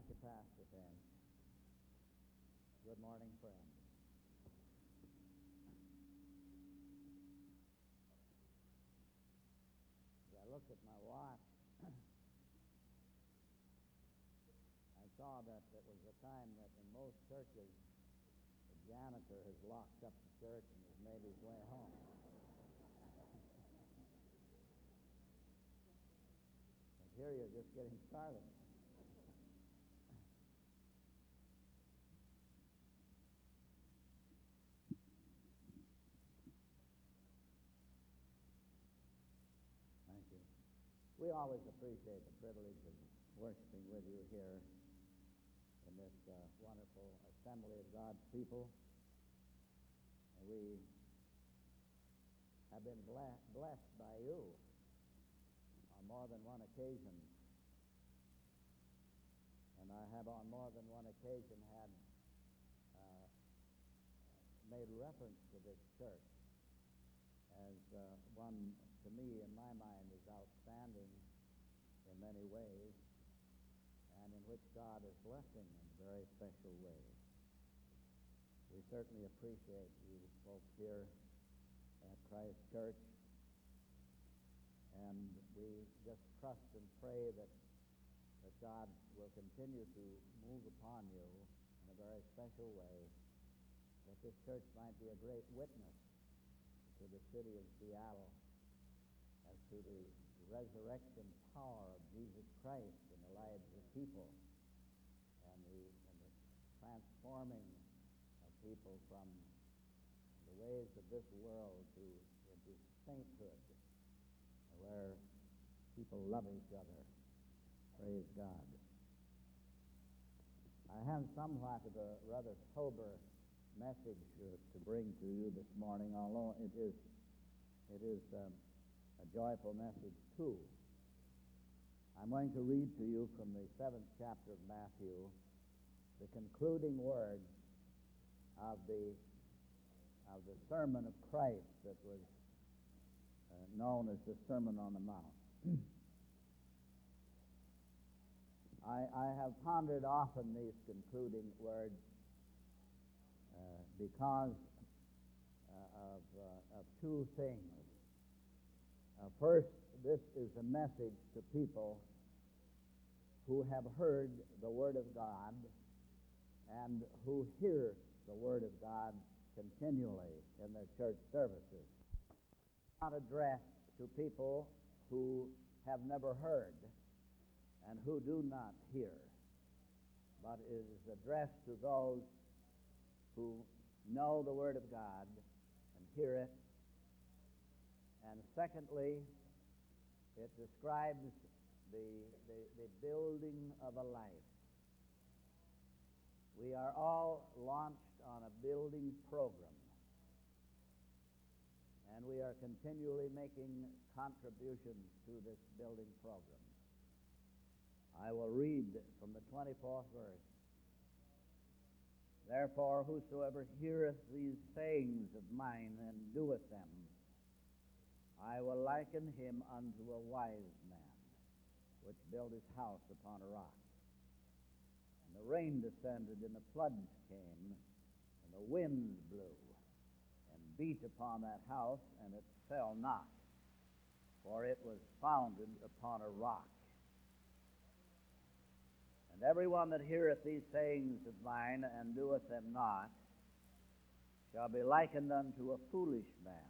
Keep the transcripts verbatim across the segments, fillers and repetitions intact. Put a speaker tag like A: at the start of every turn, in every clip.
A: Thank you, Pastor Ben. Good morning, friends. As I looked at my watch, I saw that it was a time that in most churches, the janitor has locked up the church and has made his way home. But here you're just getting started. Thank you. We always appreciate the privilege of worshiping with you here in this uh, wonderful assembly of God's people. And we have been ble- blessed by you on more than one occasion. And I have on more than one occasion had uh, made reference to this church as uh, one, to me, in my mind, is outstanding in many ways, and in which God is blessing in a very special way. We certainly appreciate you folks here at Christ Church, and we just trust and pray that, that God will continue to move upon you in a very special way, that this church might be a great witness to the city of Seattle as to the resurrection power of Jesus Christ in the lives of people, and the, and the transforming of people from the ways of this world to into sainthood, where people love each other. Praise God. I have somewhat of a rather sober message uh, to bring to you this morning, although it is it is um, a joyful message too. I'm going to read to you from the seventh chapter of Matthew the concluding words of the of the sermon of Christ that was uh, known as the Sermon on the Mount. I, I have pondered often these concluding words uh, because uh, of, uh, of two things. Uh, first, this is a message to people who have heard the Word of God and who hear the Word of God continually in their church services. Not addressed to people who have never heard and who do not hear, but it is addressed to those who know the Word of God and hear it. And secondly, it describes the, the, the building of a life. We are all launched on a building program, and we are continually making contributions to this building program. I will read from the twenty-fourth verse. Therefore, whosoever heareth these sayings of mine and doeth them, I will liken him unto a wise man, which built his house upon a rock. And the rain descended, and the floods came, and the winds blew, and beat upon that house, and it fell not, for it was founded upon a rock. And every one that heareth these sayings of mine, and doeth them not, shall be likened unto a foolish man,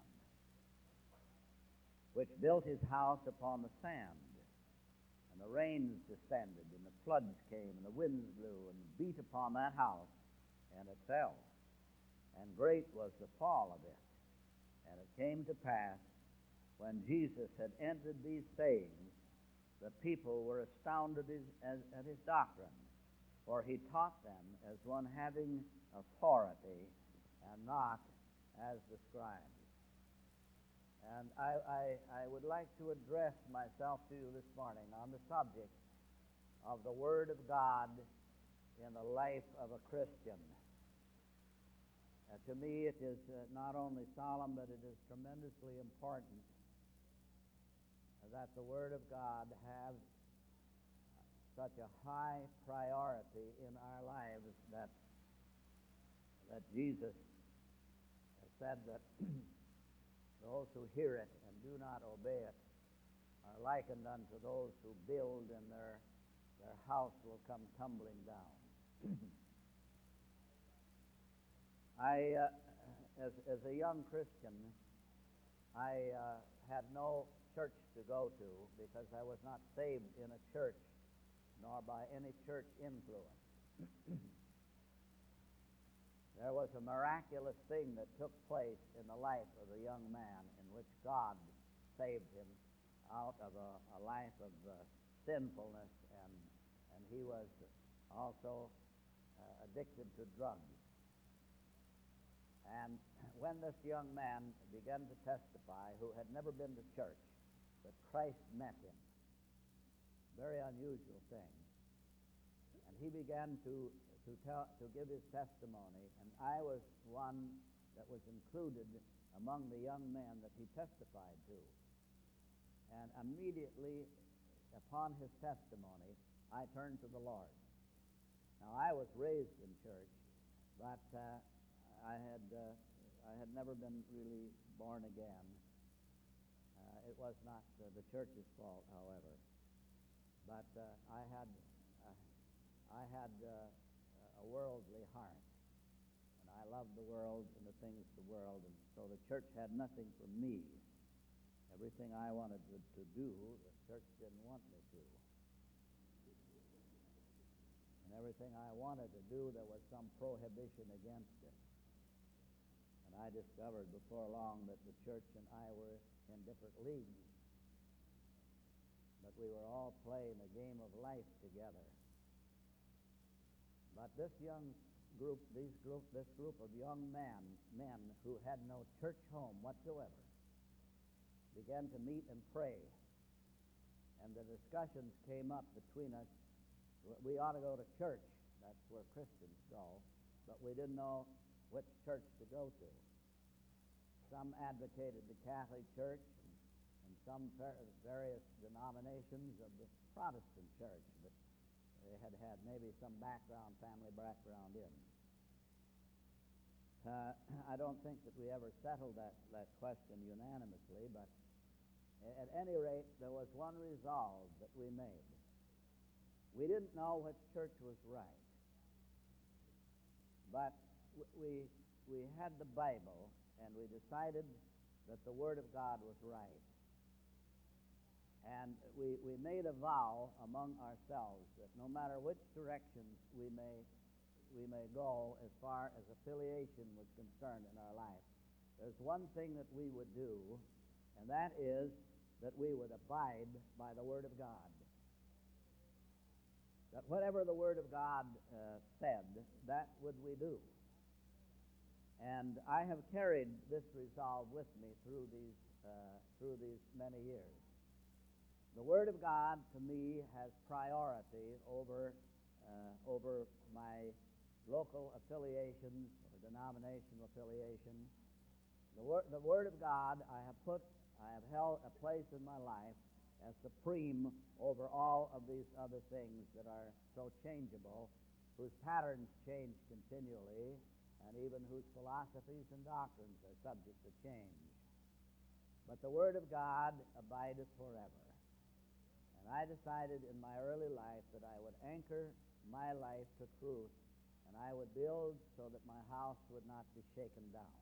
A: which built his house upon the sand. And the rains descended, and the floods came, and the winds blew, and beat upon that house, and it fell. And great was the fall of it. And it came to pass, when Jesus had ended these sayings, the people were astounded at, at his doctrine, for he taught them as one having authority, and not as the scribes. And I, I, I would like to address myself to you this morning on the subject of the Word of God in the life of a Christian. Uh, to me, it is uh, not only solemn, but it is tremendously important that the Word of God have such a high priority in our lives that that Jesus said that those who hear it and do not obey it are likened unto those who build and their their house will come tumbling down. I, uh, as as a young Christian, I uh, had no church to go to because I was not saved in a church nor by any church influence. There was a miraculous thing that took place in the life of a young man in which God saved him out of a, a life of uh, sinfulness, and and he was also uh, addicted to drugs. And when this young man began to testify, who had never been to church, that Christ met him, very unusual thing, and he began to to tell to give his testimony, and I was one that was included among the young men that he testified to. And immediately upon his testimony, I turned to the Lord. Now, I was raised in church, but uh, I had uh, I had never been really born again. Uh, it was not uh, the church's fault, however. But uh, I had uh, I had uh, a worldly heart, and I loved the world and the things of the world, and so the church had nothing for me. Everything I wanted to, to do, the church didn't want me to. And everything I wanted to do, there was some prohibition against it. And I discovered before long that the church and I were in different leagues, but we were all playing a game of life together. But this young group, these group, this group of young men, men who had no church home whatsoever, began to meet and pray. And the discussions came up between us. We ought to go to church. That's where Christians go. But we didn't know which church to go to. Some advocated the Catholic Church, and, and some various denominations of the Protestant Church that they had had maybe some background, family background in. Uh, I don't think that we ever settled that, that question unanimously, but at any rate, there was one resolve that we made. We didn't know which church was right, but we we had the Bible, and we decided that the Word of God was right. And we, we made a vow among ourselves that no matter which directions we may we may go as far as affiliation was concerned in our life, there's one thing that we would do, and that is that we would abide by the Word of God. That whatever the Word of God uh, said, that would we do. And I have carried this resolve with me through these uh, through these many years. The Word of God, to me, has priority over uh, over my local affiliations or denominational affiliations. The Word, the Word of God, I have put, I have held a place in my life as supreme over all of these other things that are so changeable, whose patterns change continually, and even whose philosophies and doctrines are subject to change. But the Word of God abideth forever. And I decided in my early life that I would anchor my life to truth, and I would build so that my house would not be shaken down.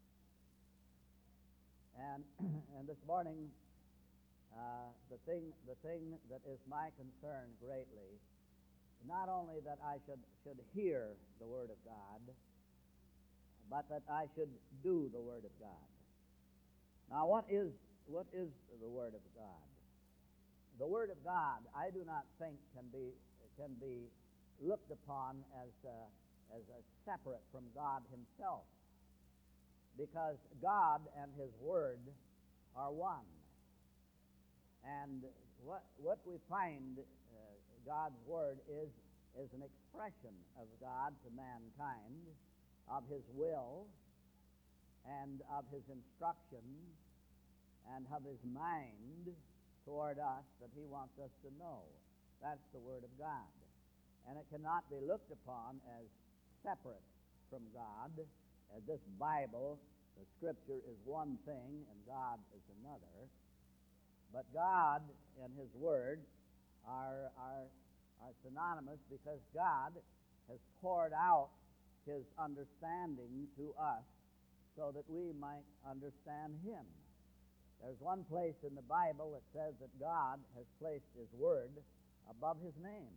A: And and this morning, uh, the thing the thing that is my concern greatly, not only that I should should hear the Word of God, but that I should do the Word of God. Now, what is what is the Word of God? The Word of God, I do not think can be can be looked upon as a, as a separate from God Himself, because God and His Word are one. And what what we find uh, God's Word is is an expression of God to mankind, of His will, and of His instruction, and of His mind toward us that He wants us to know. That's the Word of God. And it cannot be looked upon as separate from God, as this Bible, the Scripture, is one thing and God is another. But God and His Word are, are, are synonymous because God has poured out His understanding to us so that we might understand Him. There's one place in the Bible that says that God has placed His Word above His name.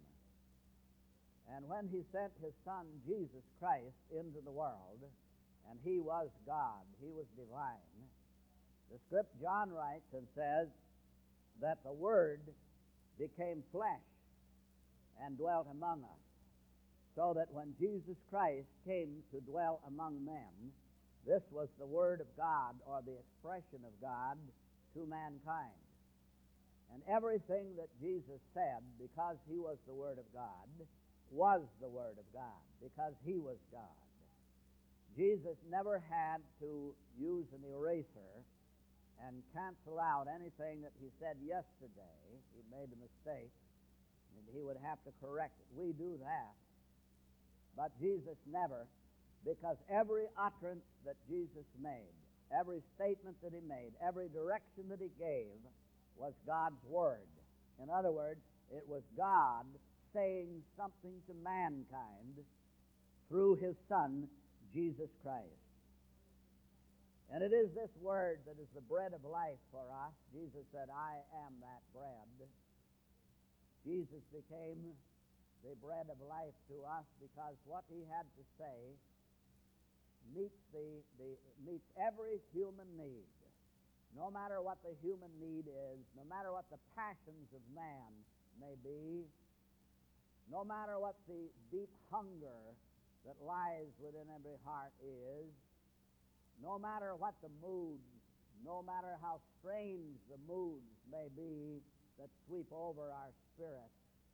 A: And when He sent His Son, Jesus Christ, into the world, and He was God, He was divine, the script John writes and says that the Word became flesh and dwelt among us, so that when Jesus Christ came to dwell among men, this was the Word of God, or the expression of God to mankind. And everything that Jesus said, because He was the Word of God, was the Word of God, because He was God. Jesus never had to use an eraser and cancel out anything that He said yesterday. He made a mistake, and He would have to correct it. We do that. But Jesus never, because every utterance that Jesus made, every statement that He made, every direction that He gave was God's Word. In other words, it was God saying something to mankind through His Son, Jesus Christ. And it is this Word that is the bread of life for us. Jesus said, I am that bread. Jesus became the bread of life to us because what He had to say meets the, the meets every human need. No matter what the human need is, no matter what the passions of man may be, no matter what the deep hunger that lies within every heart is, no matter what the moods, no matter how strange the moods may be that sweep over our spirit,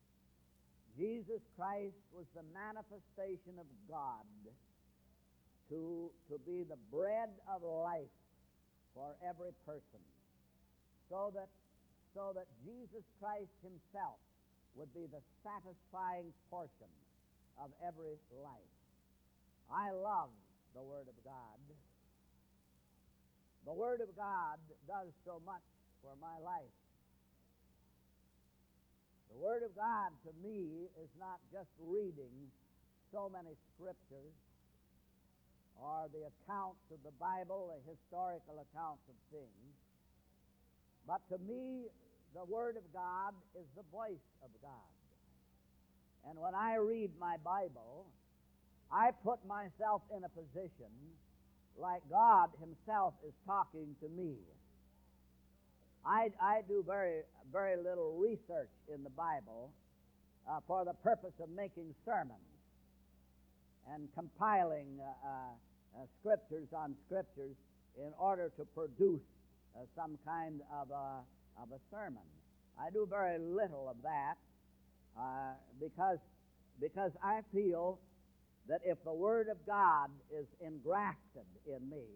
A: Jesus Christ was the manifestation of God to, to be the bread of life for every person, so that, so that Jesus Christ Himself would be the satisfying portion of every life. I love the Word of God. The Word of God does so much for my life. The Word of God to me is not just reading so many scriptures or the accounts of the Bible, the historical accounts of things, but to me the Word of God is the voice of God. And when I read my Bible, I put myself in a position like God Himself is talking to me. I, I do very, very little research in the Bible uh, for the purpose of making sermons and compiling uh, uh, uh, scriptures on scriptures in order to produce uh, some kind of a, of a sermon. I do very little of that uh, because, because I feel that if the Word of God is engrafted in me,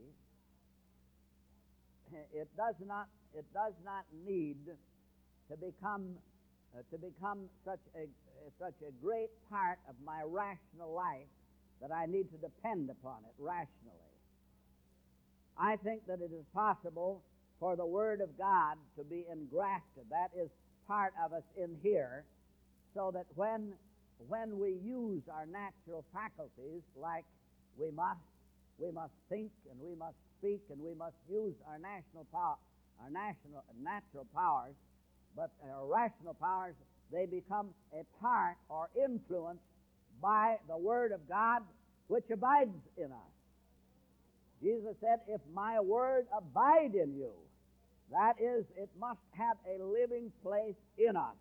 A: it does not it does not need to become uh, to become such a uh, such a great part of my rational life that I need to depend upon it rationally. I think that it is possible for the Word of God to be engrafted. That is part of us in here, so that when when we use our natural faculties, like we must, we must think and we must speak and we must use our national power, our national natural powers, but our rational powers, they become a part or influenced by the Word of God which abides in us. Jesus said, if my Word abide in you, that is, it must have a living place in us.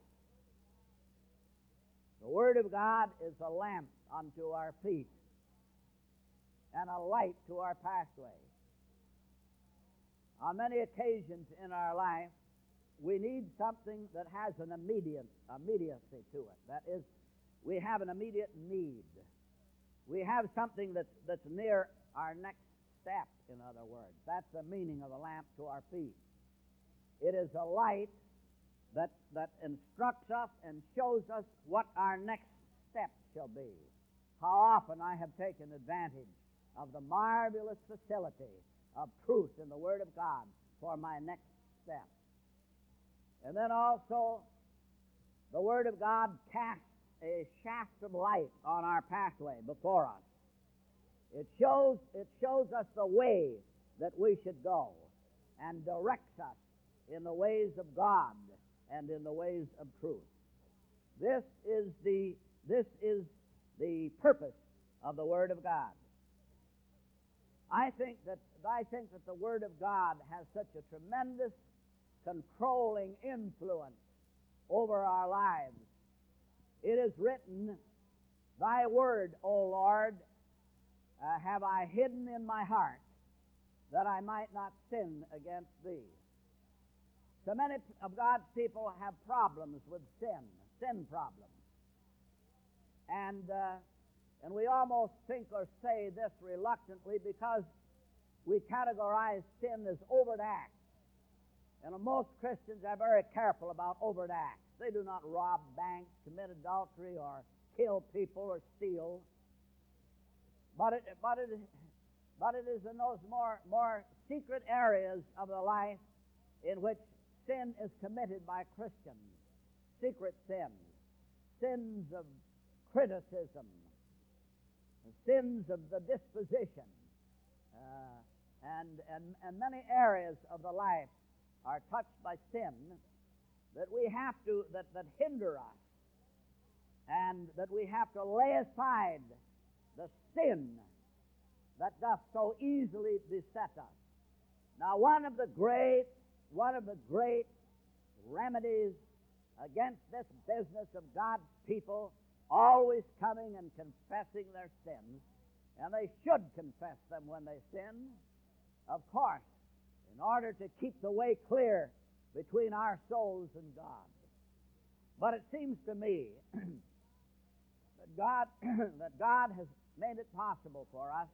A: The Word of God is a lamp unto our feet and a light to our pathway. On many occasions in our life, we need something that has an immediate immediacy to it. That is, we have an immediate need. We have something that's, that's near our next step, in other words. That's the meaning of a lamp to our feet. It is a light that, that instructs us and shows us what our next step shall be. How often I have taken advantage of the marvelous facility of truth in the Word of God for my next step. And then also, the Word of God casts a shaft of light on our pathway before us. It shows, it shows us the way that we should go and directs us in the ways of God and in the ways of truth. This is the, this is the purpose of the Word of God. I think that I think that the Word of God has such a tremendous controlling influence over our lives. It is written, "Thy word, O Lord, uh, have I hidden in my heart, that I might not sin against thee." So many of God's people have problems with sin, sin problems. And uh, and we almost think or say this reluctantly because we categorize sin as overt acts. And most Christians are very careful about overt acts. They do not rob banks, commit adultery, or kill people, or steal. But it, but it, but it is in those more, more secret areas of the life in which sin is committed by Christians. Secret sins. Sins of criticism. Sins of the disposition. Uh, and, and, and many areas of the life are touched by sin that we have to, that, that hinder us, and that we have to lay aside the sin that doth so easily beset us. Now, one of the great, one of the great remedies against this business of God's people always coming and confessing their sins, and they should confess them when they sin, of course, in order to keep the way clear between our souls and God. But it seems to me that God, that God has made it possible for us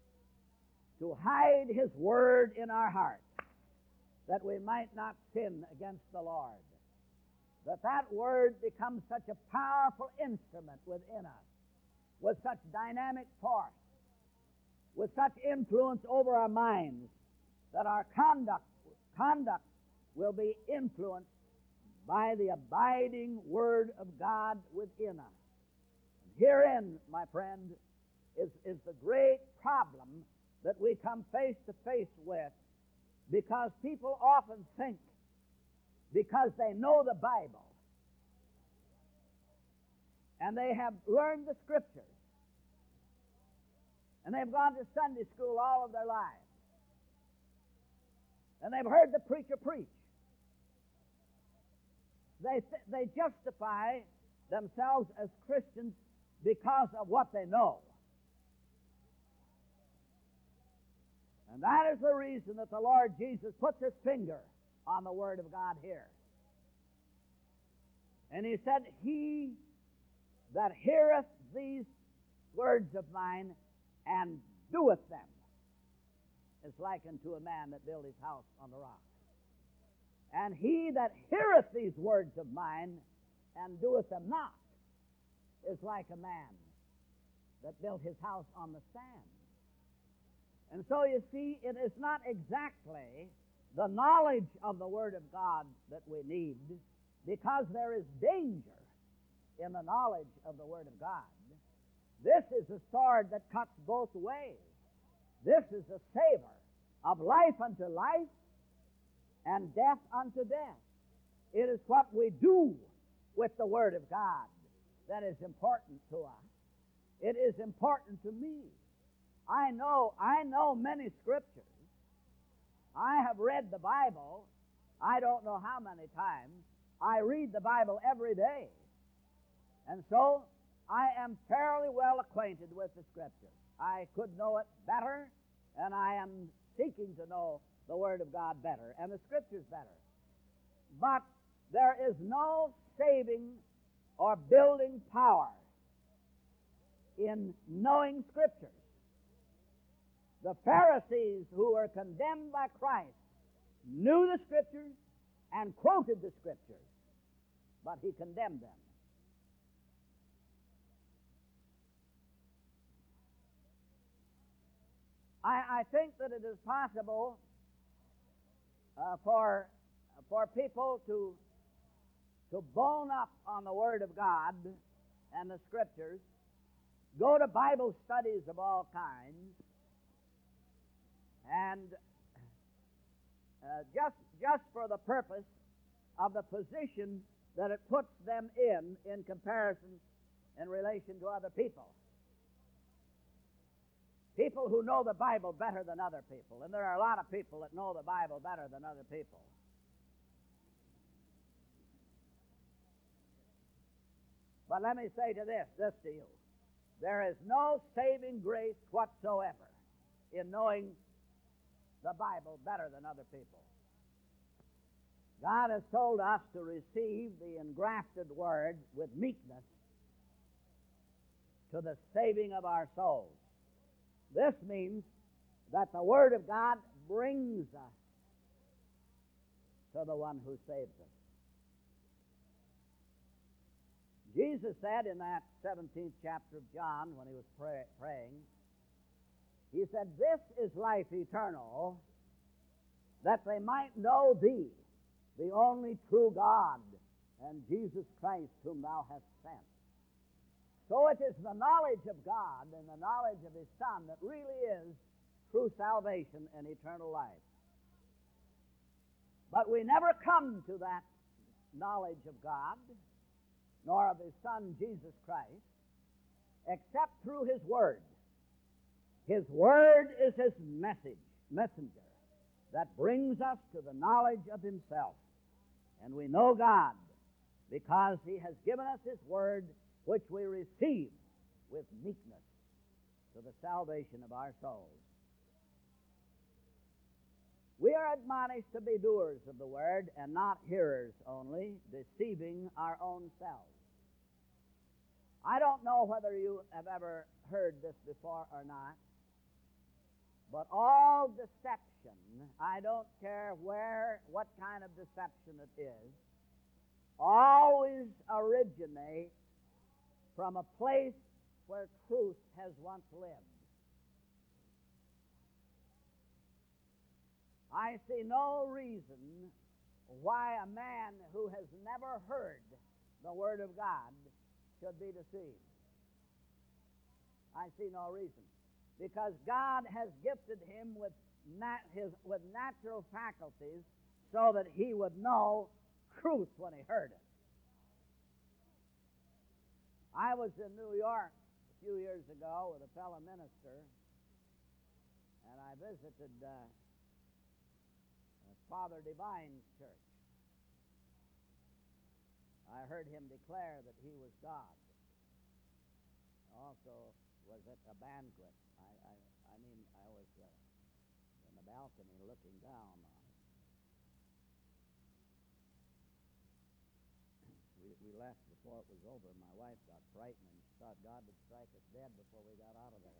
A: to hide His Word in our hearts, that we might not sin against the Lord. That that Word becomes such a powerful instrument within us, with such dynamic force, with such influence over our minds, that our conduct, conduct will be influenced by the abiding Word of God within us. And herein, my friend, is, is the great problem that we come face to face with, because people often think, because they know the Bible, and they have learned the Scriptures, and they've gone to Sunday school all of their lives, and they've heard the preacher preach. They, th- they justify themselves as Christians because of what they know. And that is the reason that the Lord Jesus puts His finger on the Word of God here. And He said, "He that heareth these words of mine and doeth them is likened to a man that built his house on the rock. And he that heareth these words of mine and doeth them not is like a man that built his house on the sand." And so you see, it is not exactly the knowledge of the Word of God that we need, because there is danger in the knowledge of the Word of God. This is a sword that cuts both ways. This is a savor of life unto life and death unto death. It is what we do with the Word of God that is important to us. It is important to me. I know, I know many Scriptures. I have read the Bible, I don't know how many times. I read the Bible every day. And so, I am fairly well acquainted with the Scriptures. I could know it better, and I am seeking to know the Word of God better, and the Scriptures better. But there is no saving or building power in knowing Scriptures. The Pharisees, who were condemned by Christ, knew the Scriptures and quoted the Scriptures. but he condemned them. I, I think that it is possible uh, for for people to to bone up on the Word of God and the Scriptures, go to Bible studies of all kinds, and uh, just just for the purpose of the position that it puts them in in comparison in relation to other people. People who know the Bible better than other people, and there are a lot of people that know the Bible better than other people. But let me say to this, this to you. There is no saving grace whatsoever in knowing the Bible better than other people. God has told us to receive the engrafted Word with meekness to the saving of our souls. This means that the Word of God brings us to the one who saves us. Jesus said in that seventeenth chapter of John, when he was pray- praying, he said, "This is life eternal, that they might know thee, the only true God, and Jesus Christ whom thou hast sent." So it is the knowledge of God and the knowledge of His Son that really is true salvation and eternal life. But we never come to that knowledge of God, nor of His Son, Jesus Christ, except through His Word. His Word is His message, messenger, that brings us to the knowledge of Himself. And we know God because He has given us His Word, which we receive with meekness to the salvation of our souls. We are admonished to be doers of the Word and not hearers only, deceiving our own selves. I don't know whether you have ever heard this before or not, but all deception, I don't care where, what kind of deception it is, always originates from a place where truth has once lived. I see no reason why a man who has never heard the Word of God should be deceived. I see no reason. Because God has gifted him with, nat- his, with natural faculties so that he would know truth when he heard it. I was in New York a few years ago with a fellow minister, and I visited uh, Father Divine's church. I heard him declare that he was God. Also was at a banquet. I, I, I mean, I was uh, in the balcony looking down on it. We, we left before it was over. My wife got frightened and she thought God would strike us dead before we got out of there.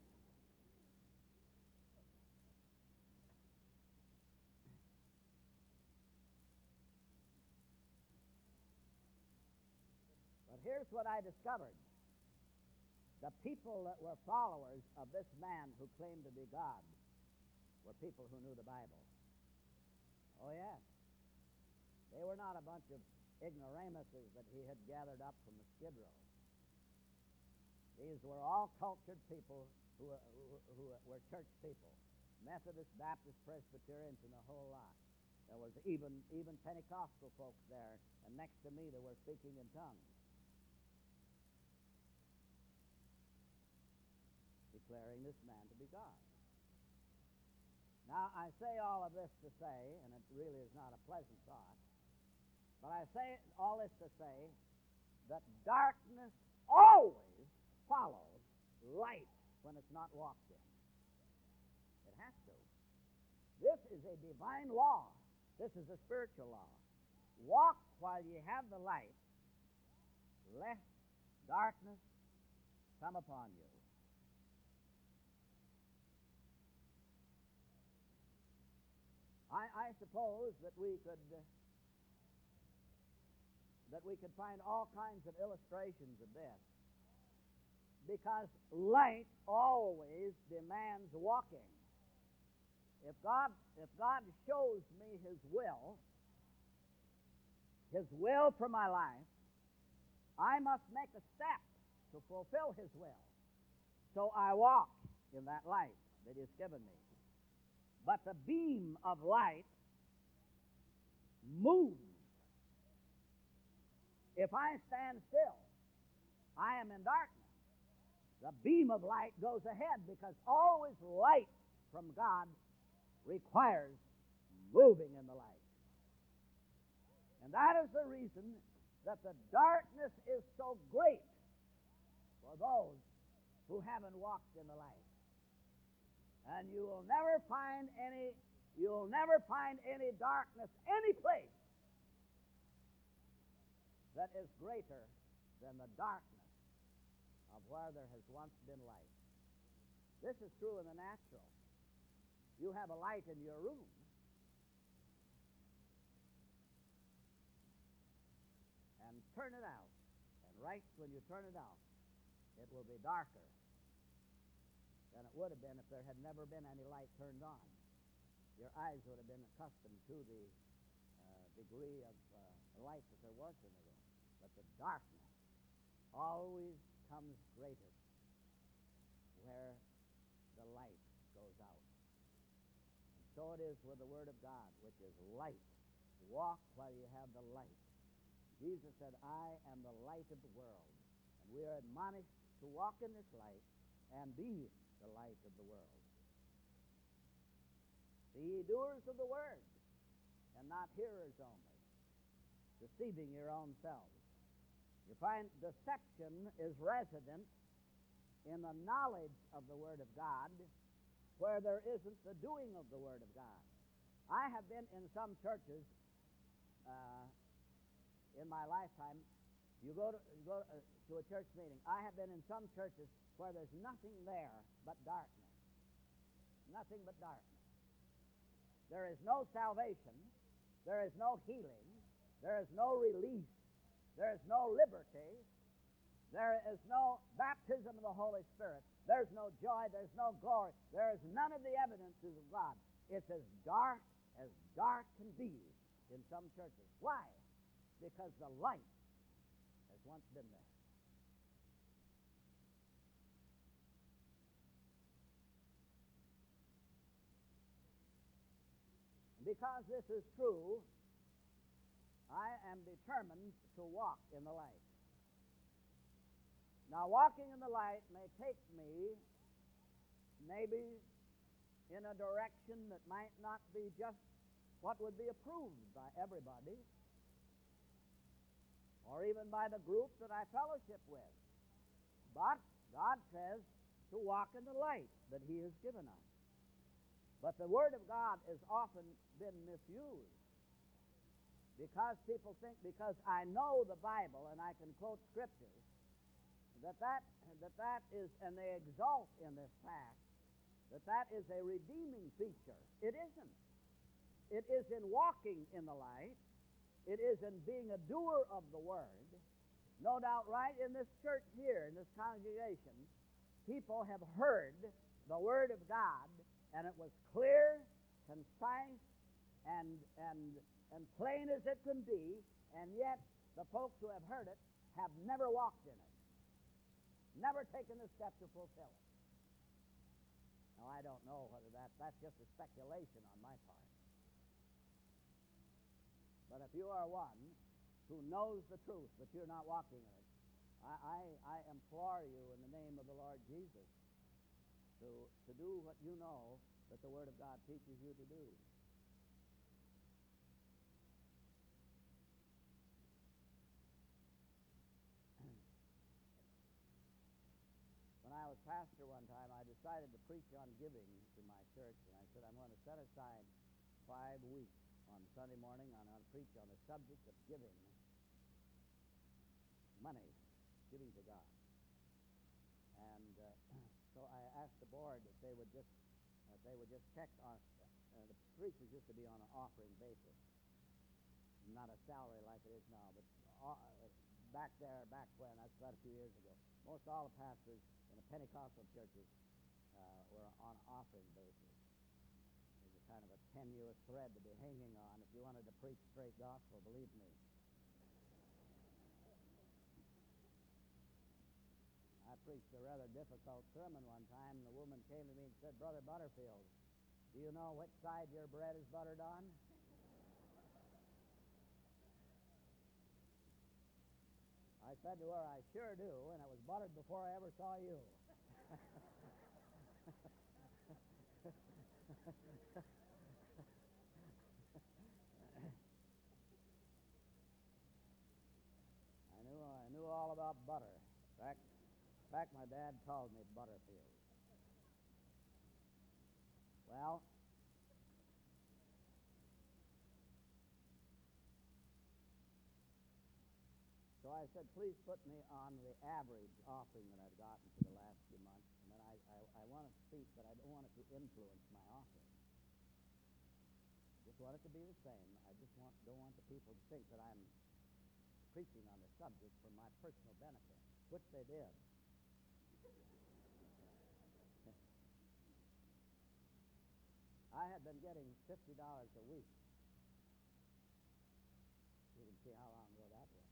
A: But here's what I discovered. The people that were followers of this man who claimed to be God were people who knew the Bible. Oh, yes. They were not a bunch of ignoramuses that he had gathered up from the Skid Row. These were all cultured people who, who, who were church people. Methodist, Baptist, Presbyterians, and a whole lot. There was even, even Pentecostal folks there, and next to me they were speaking in tongues, declaring this man to be God. Now, I say all of this to say, and it really is not a pleasant thought, but I say all this to say that darkness always follows light when it's not walked in. It has to. This is a divine law. This is a spiritual law. Walk while you have the light, lest darkness come upon you. I, I suppose that we could uh, that we could find all kinds of illustrations of this, because light always demands walking. If God, if God shows me His will, His will for my life, I must make a step to fulfill His will. So I walk in that light that He has given me. But the beam of light moves. If I stand still, I am in darkness. The beam of light goes ahead, because always light from God requires moving in the light. And that is the reason that the darkness is so great for those who haven't walked in the light. And you will never find any, you'll never find any darkness any place that is greater than the darkness of where there has once been light. This is true in the natural. You have a light in your room. And turn it out. And right when you turn it out, it will be darker than it would have been if there had never been any light turned on. Your eyes would have been accustomed to the uh, degree of uh, light that there was in the room. But the darkness always comes greatest where the light goes out. And so it is with the Word of God, which is light. Walk while you have the light. Jesus said, I am the light of the world. And we are admonished to walk in this light and be the light of the world. Be ye doers of the word, and not hearers only, deceiving your own selves. You find deception is resident in the knowledge of the Word of God, where there isn't the doing of the Word of God. I have been in some churches uh, in my lifetime. You go to you go to, uh, to a church meeting. I have been in some churches where there's nothing there but darkness. Nothing but darkness. There is no salvation. There is no healing. There is no release. There is no liberty. There is no baptism of the Holy Spirit. There's no joy. There's no glory. There is none of the evidences of God. It's as dark as dark can be in some churches. Why? Because the light has once been there. Because this is true, I am determined to walk in the light. Now, walking in the light may take me maybe in a direction that might not be just what would be approved by everybody, or even by the group that I fellowship with. But God says to walk in the light that He has given us. But the Word of God has often been misused, because people think, because I know the Bible and I can quote scriptures, that that, that, that is, and they exalt in this fact, that that is a redeeming feature. It isn't. It is in walking in the light. It is in being a doer of the Word. No doubt right in this church here, in this congregation, people have heard the Word of God, and it was clear, concise, and, and, and plain as it can be, and yet the folks who have heard it have never walked in it, never taken the step to fulfill it. Now, I don't know whether that, that's just a speculation on my part. But if you are one who knows the truth, but you're not walking in it, I, I, I implore you in the name of the Lord Jesus to, to do what you know that the Word of God teaches you to do. When I was pastor one time, I decided to preach on giving to my church, and I said, I'm going to set aside five weeks on Sunday morning, and I'm going to preach on the subject of giving money, giving to God. And uh, so I asked the board if they would just uh, they would just check on uh, the preachers used to be on an offering basis, not a salary like it is now, but uh, back there, back when, that's quite a few years ago, most all the pastors in the Pentecostal churches uh, were on an offering basis. It was a kind of a tenuous thread to be hanging on if you wanted to preach straight gospel, believe me. I preached a rather difficult sermon one time, and the woman came to me and said, Brother Butterfield, do you know which side your bread is buttered on? I said to her, I sure do, and it was buttered before I ever saw you. I knew I knew all about butter. In fact, in fact, my dad called me Butterfield. Well, so I said, please put me on the average offering that I've gotten for the last few months, and then I, I, I want to speak, but I don't want it to influence my offering. I just want it to be the same. I just want, don't want the people to think that I'm preaching on the subject for my personal benefit, which they did. I had been getting fifty dollars a week. You can see how long ago that was.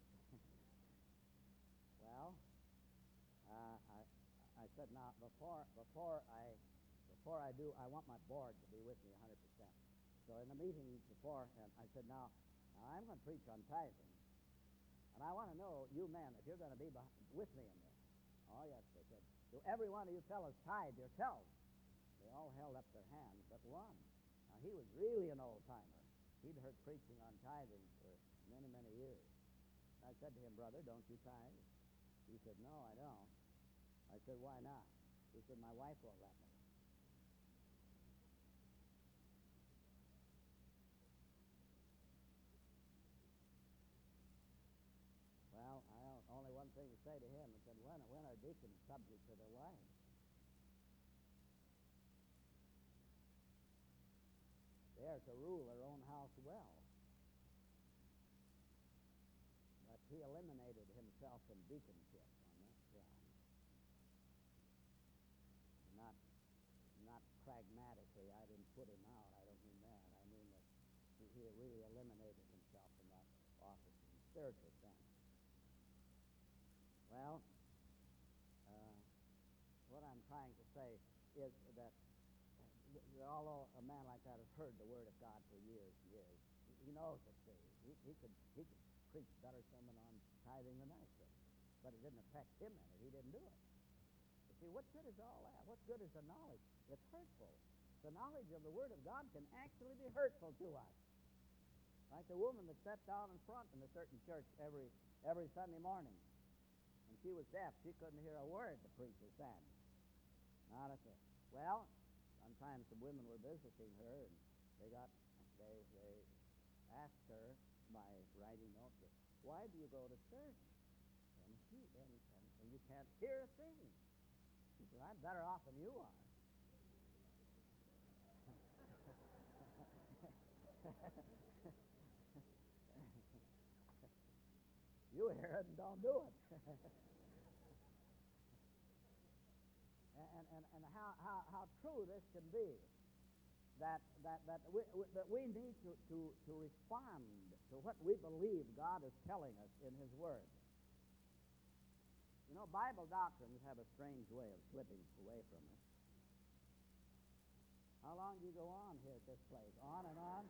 A: Well, uh, I, I said, now, before, before, I, before I do, I want my board to be with me one hundred percent. So in the meeting before, and I said, now, now I'm going to preach on tithing. And I want to know, you men, if you're going to be with me in this. Oh, yes, they said. Do every one of you fellows tithe yourselves? They all held up their hands but one. Now, he was really an old-timer. He'd heard preaching on tithing for many, many years. I said to him, brother, don't you tithe? He said, no, I don't. I said, why not? He said, my wife won't let me. Well, I have only one thing to say to him. I said, when, when are deacons subject to their wives? They are to rule their own house well. But he eliminated himself from deaconship on that ground. Not, not pragmatically, I didn't put him out. I don't mean that. I mean that he, he really eliminated himself from that office in a spiritual sense. Well, uh, what I'm trying to say is that although a man like that has heard the Word of God for years and years, he knows it, see. He, he, could, he could preach better sermon on tithing than I could. But it didn't affect him in it. He didn't do it. You see, what good is all that? What good is the knowledge? It's hurtful. The knowledge of the Word of God can actually be hurtful to us. Like the woman that sat down in front in a certain church every, every Sunday morning. And she was deaf. She couldn't hear a word the preacher said. Not a thing. Well, sometimes some women were visiting her, and they got they they asked her by writing notes, why do you go to church? And she and, and, and you can't hear a thing. She said, I'm better off than you are. You hear it and don't do it. and and, and how, how, how true this can be. That that that we, that we need to, to, to respond to what we believe God is telling us in His Word. You know, Bible doctrines have a strange way of slipping away from us. How long do you go on here at this place? On and on?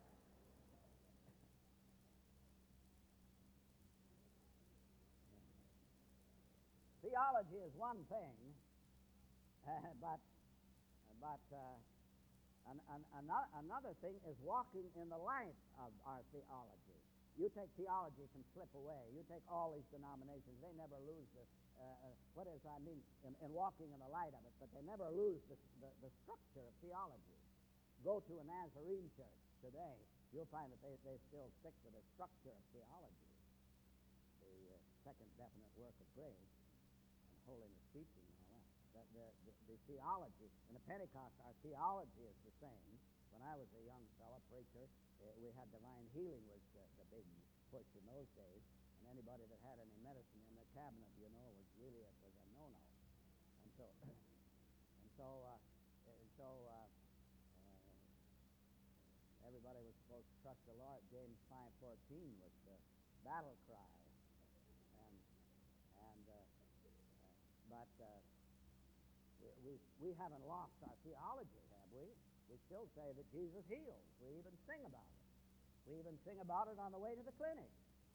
A: Theology is one thing, uh, but but uh, an, an, another, another thing is walking in the light of our theology. You take theology, it can slip away. You take all these denominations, they never lose the, uh, what is, I mean, in, in walking in the light of it, but they never lose the, the, the structure of theology. Go to a Nazarene church today, you'll find that they, they still stick to the structure of theology. The uh, second definite work of grace and holiness teaching and all that. The, the, the, the theology, in the Pentecost, our theology is the same. When I was a young fellow preacher, uh, we had divine healing was the, the big push in those days. And And anybody that had any medicine in the cabinet, you know, was really it was a no-no. And so, and so, uh, and so, uh, uh, everybody was supposed to trust the Lord. James five fourteen was the battle cry, and and uh, uh, but uh, we, we we haven't lost our theology, have we? We still say that Jesus heals. We even sing about it. We even sing about it on the way to the clinic.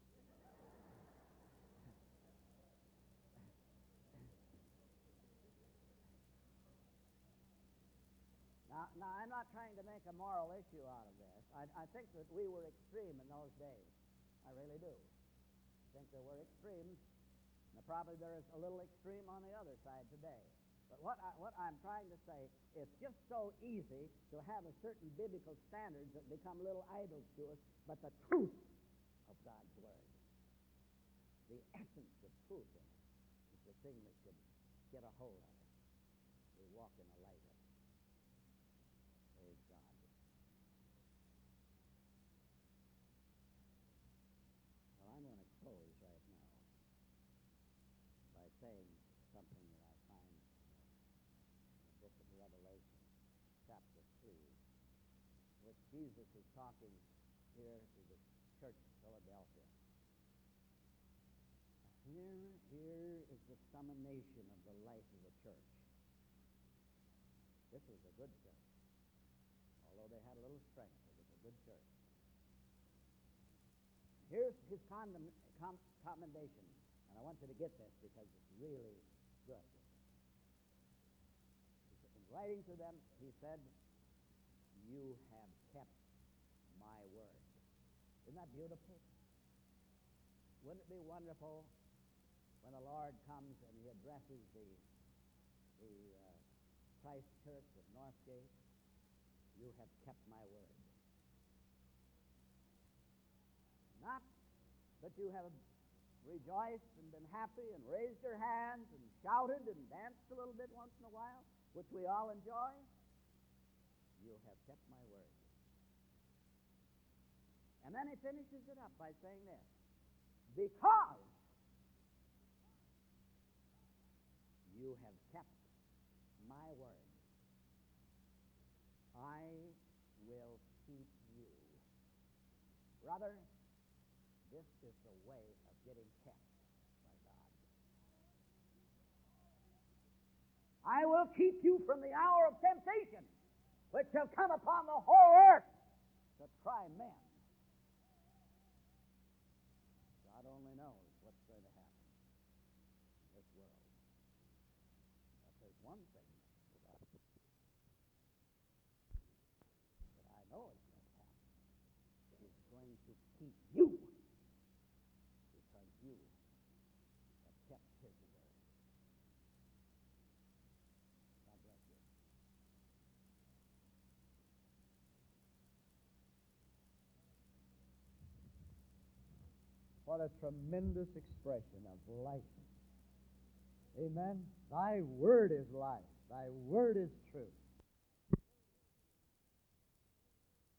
A: Now, now, I'm not trying to make a moral issue out of this. I, I think that we were extreme in those days. I really do. I think there were extremes. Now, probably there is a little extreme on the other side today. But what, I, what I'm trying to say, it's just so easy to have a certain biblical standards that become little idols to us, but the truth of God's Word, the essence of truth in it, is the thing that should get a hold of us. We walk in the light of it. Praise God. Well, I'm going to close right now by saying something that I find in the book of Revelation, chapter three, which Jesus is talking here to the church of Philadelphia. Here, here is the summation of the life of the church. This was a good church. Although they had a little strength, it was a good church. Here's his condom, com, commendation, and I want you to get this because it's really good. In writing to them, he said, "You have kept my word." Isn't that beautiful? Wouldn't it be wonderful when the Lord comes and he addresses the, the uh, Christ Church of Northgate? You have kept my word. Not that you have rejoiced and been happy and raised your hands and shouted and danced a little bit once in a while, which we all enjoy. You have kept my word. And then he finishes it up by saying this: because you have kept my word, I will keep you. Brother, this is the way of getting kept by God. I will keep you from the hour of temptation, which shall come upon the whole earth to try men. God only knows what's going to happen in this world. But there's one thing that I, that I know is going to happen. He's going to keep you because you have kept his word. God bless you. What a tremendous expression of life. Amen. Thy word is life. Thy word is truth.